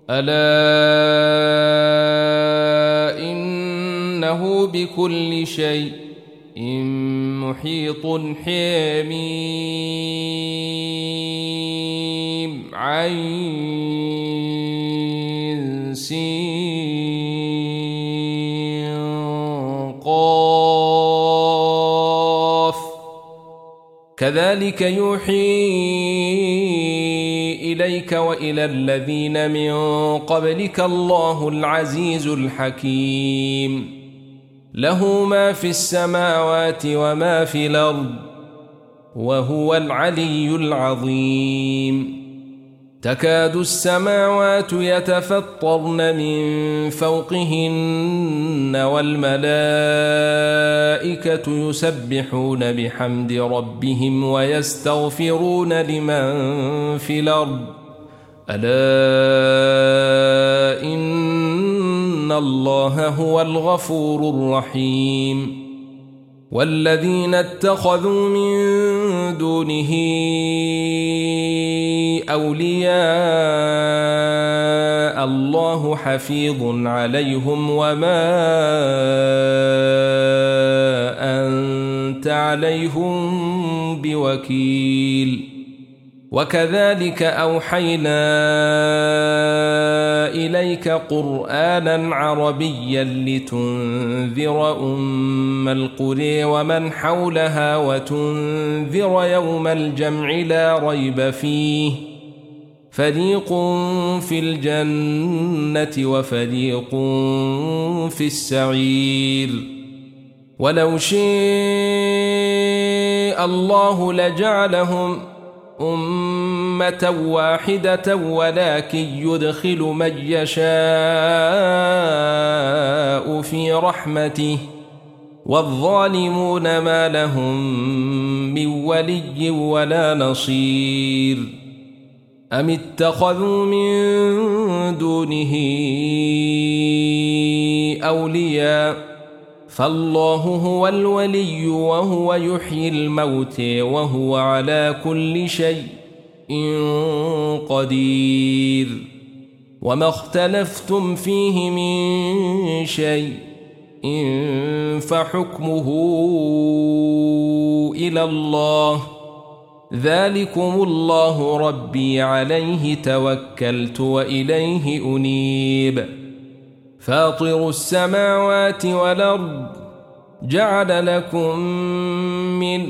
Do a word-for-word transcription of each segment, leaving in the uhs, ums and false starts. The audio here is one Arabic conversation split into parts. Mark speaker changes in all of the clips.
Speaker 1: ألا إنه بكل شيء محيط حميم عين سين قاف كذلك يوحي إليك وإلى الذين من قبلك الله العزيز الحكيم له ما في السماوات وما في الأرض وهو العلي العظيم تكاد السماوات يتفطرن من فوقهن والملائكة يسبحون بحمد ربهم ويستغفرون لمن في الأرض ألا إن الله هو الغفور الرحيم والذين اتخذوا من دونه أولياء الله حفيظ عليهم وما أنت عليهم بوكيل وكذلك أوحينا إليك قرآنا عربيا لتنذر أم القرى ومن حولها وتنذر يوم الجمع لا ريب فيه فريق في الجنة وفريق في السعير ولو شاء الله لجعلهم أمة واحدة ولكن يدخل من يشاء في رحمته والظالمون ما لهم من ولي ولا نصير أم اتخذوا من دونه أولياء فالله هو الولي وهو يحيي الموتى وهو على كل شيء قدير وما اختلفتم فيه من شيء فحكمه إلى الله ذلكم الله ربي عليه توكلت وإليه أنيب فاطر السماوات والأرض جعل لكم من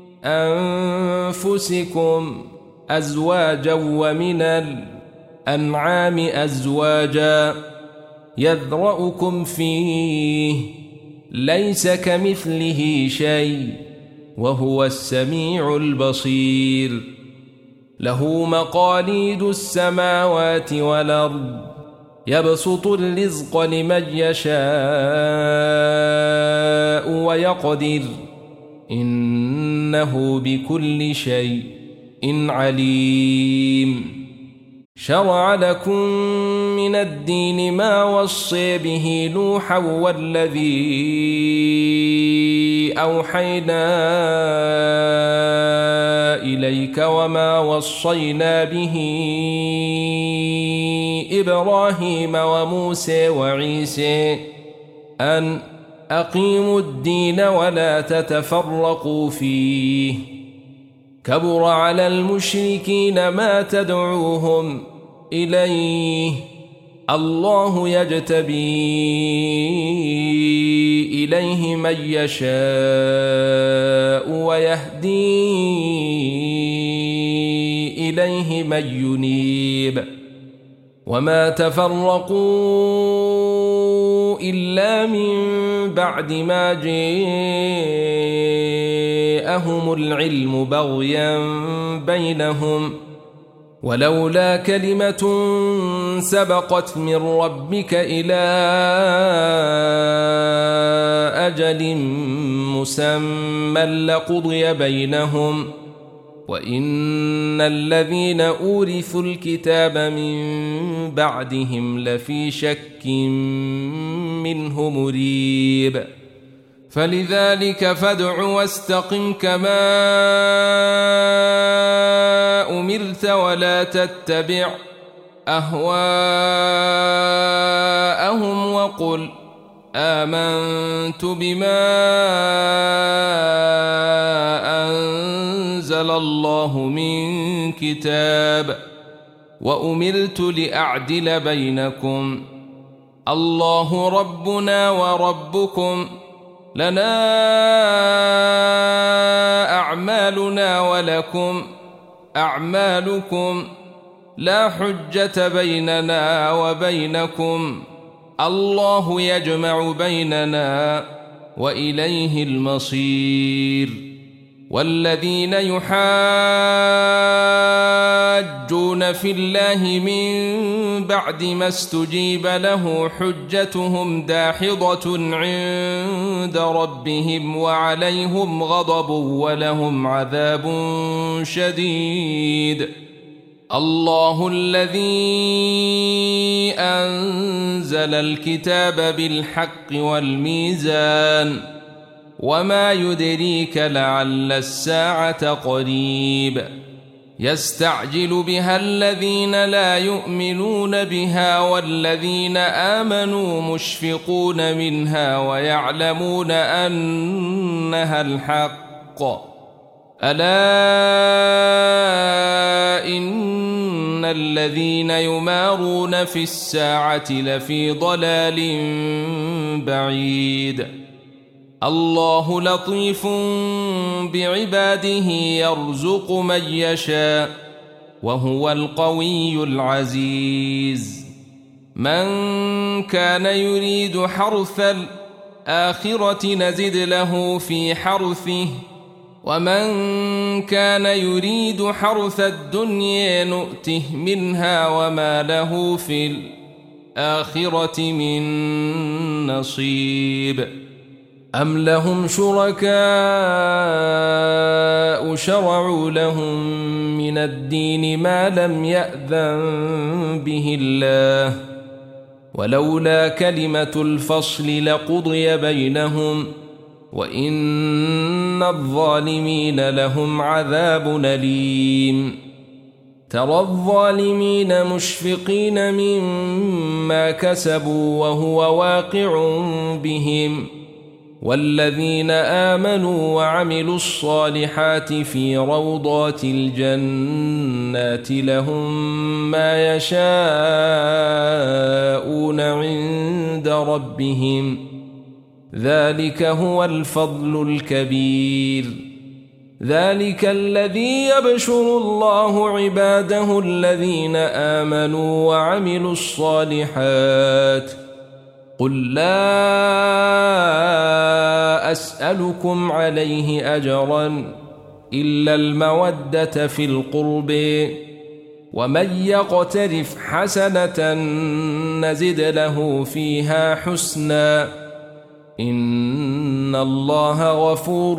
Speaker 1: أنفسكم أزواجا ومن الأنعام أزواجا يذرأكم فيه ليس كمثله شيء وهو السميع البصير له مقاليد السماوات والأرض يبسط الرزق لمن يشاء ويقدر إنه بكل شيء عليم شرع لكم من الدين ما وصي به نوحا والذي أوحينا إليك وما وصينا به إبراهيم وموسى وعيسى أن أقيموا الدين ولا تتفرقوا فيه كبر على المشركين ما تدعوهم إليه الله يجتبي إليه من يشاء ويهدي إليه من ينيب وما تفرقوا إلا من بعد ما جاءهم العلم بغيا بينهم ولولا كلمة سبقت من ربك إلى أجل مسمى لقضي بينهم وإن الذين أورثوا الكتاب من بعدهم لفي شك منه مريب فلذلك فادع واستقم كما أمرت ولا تتبع أهواءهم وقل آمنت بما أنزل الله من كتاب وأمرت لأعدل بينكم الله ربنا وربكم لنا أعمالنا ولكم أعمالكم لا حجة بيننا وبينكم الله يجمع بيننا وإليه المصير. والذين يحاجون في الله من بعد ما استجيب له حجتهم داحضة عند ربهم وعليهم غضب ولهم عذاب شديد. الله الذي أنزل الكتاب بالحق والميزان وما يدريك لعل الساعة قريب يستعجل بها الذين لا يؤمنون بها والذين آمنوا مشفقون منها ويعلمون أنها الحق ألا إن الذين يمارون في الساعة لفي ضلال بعيد. الله لطيف بعباده يرزق من يشاء وهو القوي العزيز. من كان يريد حرث الآخرة نزد له في حرثه ومن كان يريد حرث الدنيا نؤته منها وما له في الآخرة من نصيب. أم لهم شركاء شرعوا لهم من الدين ما لم يأذن به الله ولولا كلمة الفصل لقضي بينهم وإن الظالمين لهم عذاب أليم. ترى الظالمين مشفقين مما كسبوا وهو واقع بهم والذين آمنوا وعملوا الصالحات في روضات الجنات لهم ما يشاءون عند ربهم ذلك هو الفضل الكبير. ذلك الذي يبشر الله عباده الذين آمنوا وعملوا الصالحات. قل لا أسألكم عليه أجرا إلا المودة في القرب ومن يقترف حسنة نزد له فيها حسنا إن الله غفور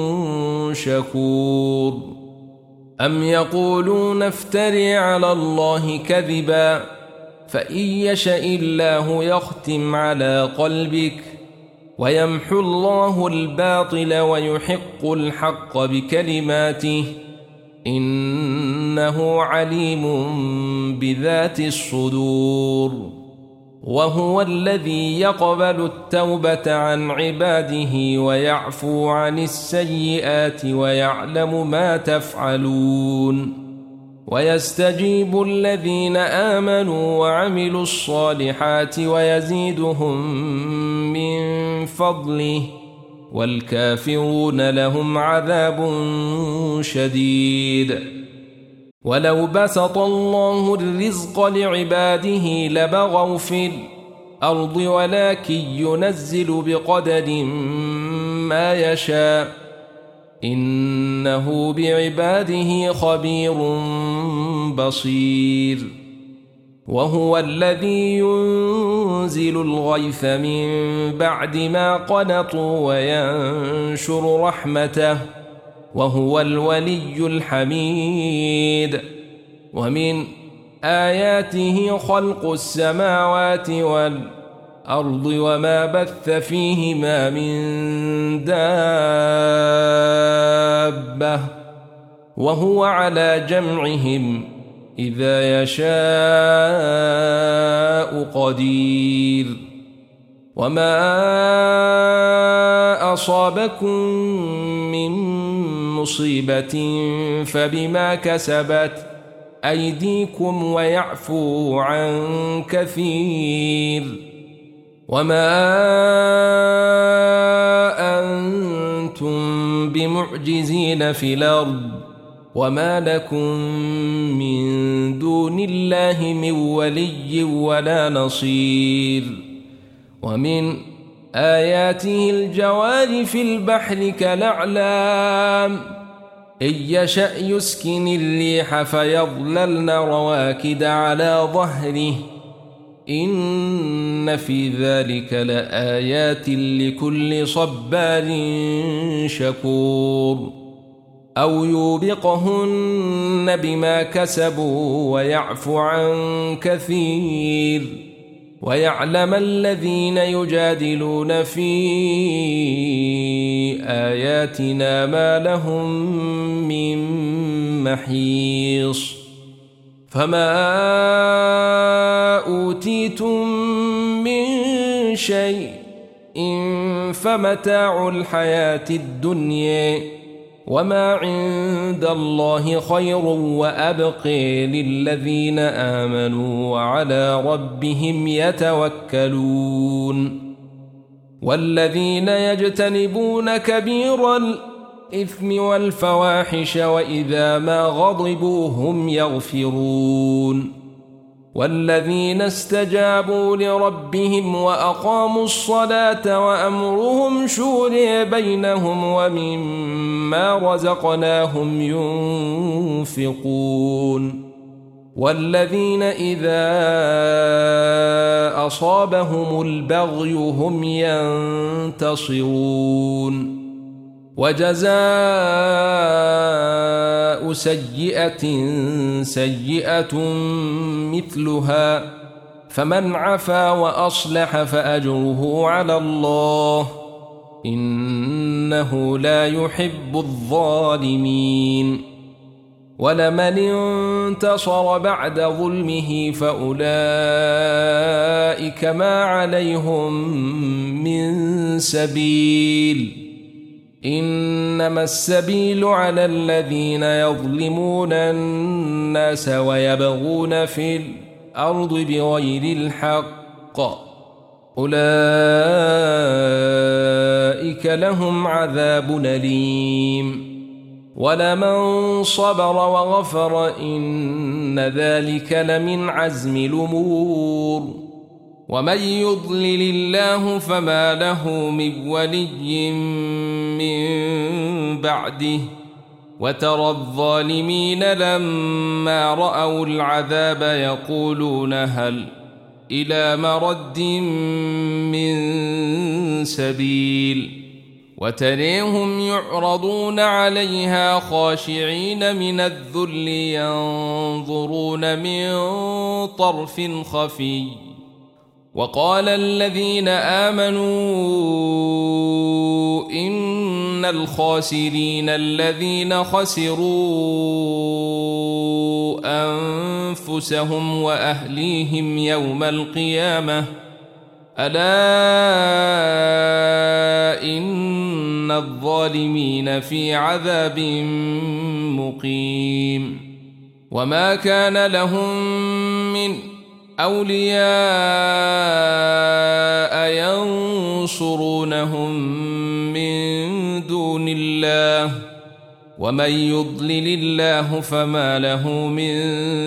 Speaker 1: شكور. أم يقولون افتري على الله كذبا فإن يشأ الله يختم على قلبك ويمحو الله الباطل ويحق الحق بكلماته إنه عليم بذات الصدور. وهو الذي يقبل التوبة عن عباده ويعفو عن السيئات ويعلم ما تفعلون ويستجيب الذين آمنوا وعملوا الصالحات ويزيدهم من فضله والكافرون لهم عذاب شديد. ولو بسط الله الرزق لعباده لبغوا في الأرض ولكن ينزل بقدر ما يشاء إنه بعباده خبير بصير. وهو الذي ينزل الغيث من بعد ما قنطوا وينشر رحمته وهو الولي الحميد. ومن آياته خلق السماوات والأرض وما بث فيهما من دابة وهو على جمعهم إذا يشاء قدير وما أصابكم من مصيبة فبما كسبت أيديكم ويعفو عن كثير وما أنتم بمعجزين في الأرض وما لكم من دون الله من ولي ولا نصير ومن آياته الجوار في البحر كالأعلام إن يشأ يسكن الريح فيظللن رواكد على ظهره إن في ذلك لآيات لكل صبار شكور أو يوبقهن بما كسبوا ويعفو عن كثير ويعلم الذين يجادلون في آياتنا ما لهم من محيص فما أوتيتم من شيء فمتاع الحياة الدنيا وما عند الله خير وأبقى للذين آمنوا وعلى ربهم يتوكلون والذين يجتنبون كبير الإثم والفواحش وإذا ما غضبوا هم يغفرون والذين استجابوا لربهم وأقاموا الصلاة وأمرهم شورى بينهم ومما رزقناهم ينفقون والذين إذا أصابهم البغي هم ينتصرون وجزاء سيئة سيئة مثلها فمن عفا وأصلح فأجره على الله إنه لا يحب الظالمين ولمن انتصر بعد ظلمه فأولئك ما عليهم من سبيل إنما السبيل على الذين يظلمون الناس ويبغون في الأرض بغير الحق أولئك لهم عذاب أليم ولمن صبر وغفر إن ذلك لمن عزم الأمور ومن يضلل الله فما له من ولي من بعده وترى الظالمين لما رأوا العذاب يقولون هل إلى مرد من سبيل وتريهم يعرضون عليها خاشعين من الذل ينظرون من طرف خفي وقال الذين آمنوا إن الخاسرين الذين خسروا أنفسهم وأهليهم يوم القيامة ألا إن الظالمين في عذاب مقيم وما كان لهم من أولياء ينصرونهم من دون الله ومن يضلل الله فما له من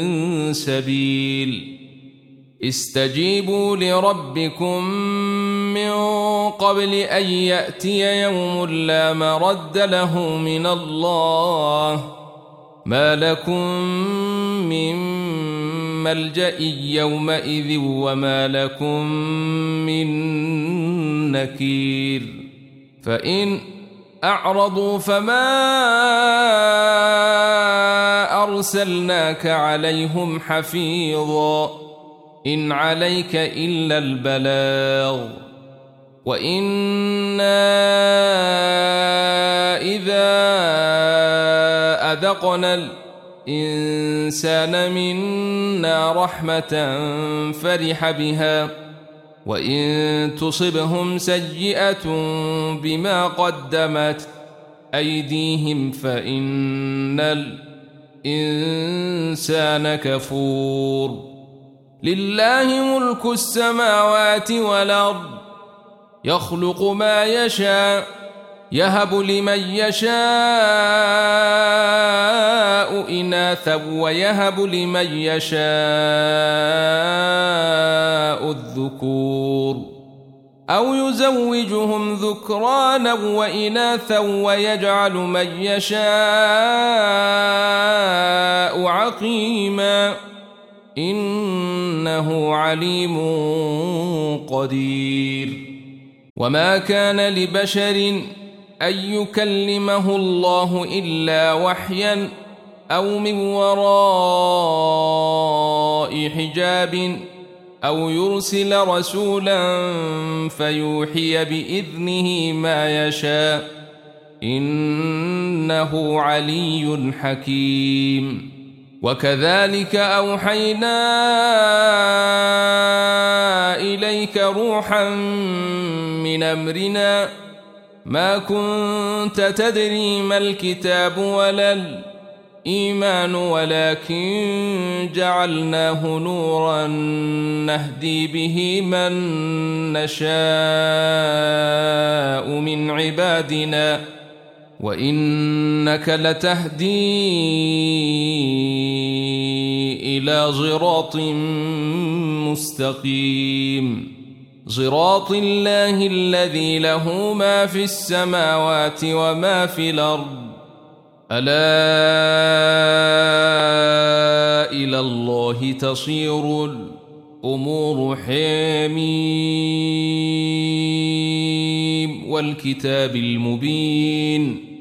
Speaker 1: سبيل استجيبوا لربكم من قبل أن يأتي يوم لا مرد له من الله ما لكم من ملجأ يومئذ وما لكم من نكير فإن أعرضوا فما أرسلناك عليهم حفيظا إن عليك إلا البلاغ وإنا إذا أذقنا الإنسان منا رحمة فرح بها وإن تصبهم سيئة بما قدمت أيديهم فإن الإنسان كفور. لله ملك السماوات والأرض يخلق ما يشاء يهب لمن يشاء إناثا ويهب لمن يشاء الذكور أو يزوجهم ذكرانا وإناثا ويجعل من يشاء عقيما إنه عليم قدير. وما كان لبشر أن يكلمه الله إلا وحيا أو من وراء حجاب أو يرسل رسولا فيوحي بإذنه ما يشاء إنه علي حكيم. وكذلك أوحينا إليك روحا من أمرنا ما كنت تدري ما الكتاب ولا الإيمان ولكن جعلناه نورا نهدي به من نشاء من عبادنا وإنك لتهدي إلى صراط مستقيم صراط الله الذي له ما في السماوات وما في الأرض ألا إلى الله تصير الأمور حميم والكتاب المبين